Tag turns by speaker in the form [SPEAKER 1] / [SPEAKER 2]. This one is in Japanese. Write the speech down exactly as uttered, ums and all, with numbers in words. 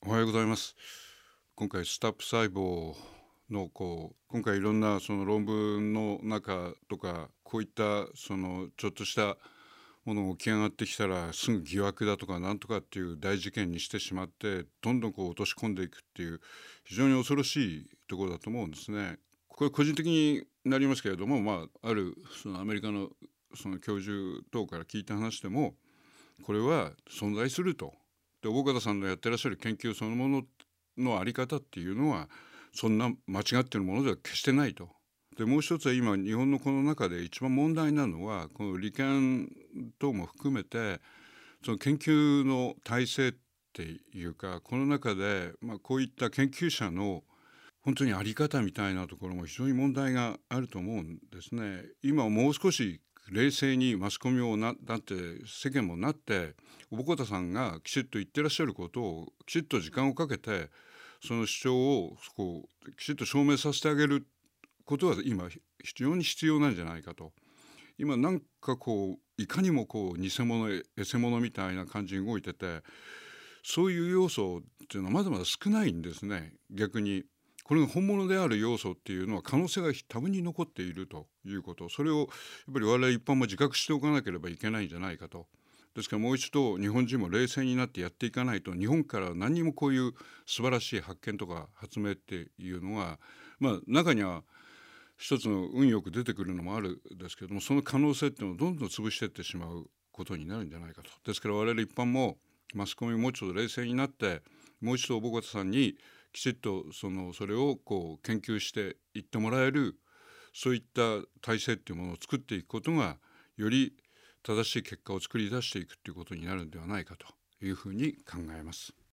[SPEAKER 1] おはようございます。今回スタップ細胞のこう今回いろんなその論文の中とかこういったそのちょっとしたものが起き上がってきたらすぐ疑惑だとかなんとかっていう大事件にしてしまってどんどんこう落とし込んでいくっていう非常に恐ろしいところだと思うんですね。これ個人的になりますけれども、まあ、あるそのアメリカのその教授等から聞いた話でもこれは存在すると。で大方さんのやってらっしゃる研究そのもののあり方っていうのはそんな間違ってるものでは決してないと。でもう一つは今日本のこの中で一番問題なのはこの利権等も含めてその研究の体制っていうかこの中で、まあ、こういった研究者の本当にあり方みたいなところも非常に問題があると思うんですね。今もう少し冷静にマスコミもななって世間もなって小保方さんがきちっと言ってらっしゃることをきちっと時間をかけてその主張をこうきちっと証明させてあげることは今非常に必要なんじゃないかと。今なんかこういかにもこう偽物エセ物みたいな感じに動いててそういう要素っていうのはまだまだ少ないんですね。逆にこれが本物である要素っていうのは可能性が多分に残っているということ、それをやっぱり我々一般も自覚しておかなければいけないんじゃないかと。ですからもう一度日本人も冷静になってやっていかないと日本から何にもこういう素晴らしい発見とか発明っていうのはまあ中には一つの運よく出てくるのもあるんですけどもその可能性っていうのをどんどん潰していってしまうことになるんじゃないかと。ですから我々一般もマスコミもうちょっと冷静になってもう一度小保方さんにきちっとそのそれをこう研究していってもらえるそういった体制っていうものを作っていくことがより正しい結果を作り出していくということになるんではないかというふうに考えます。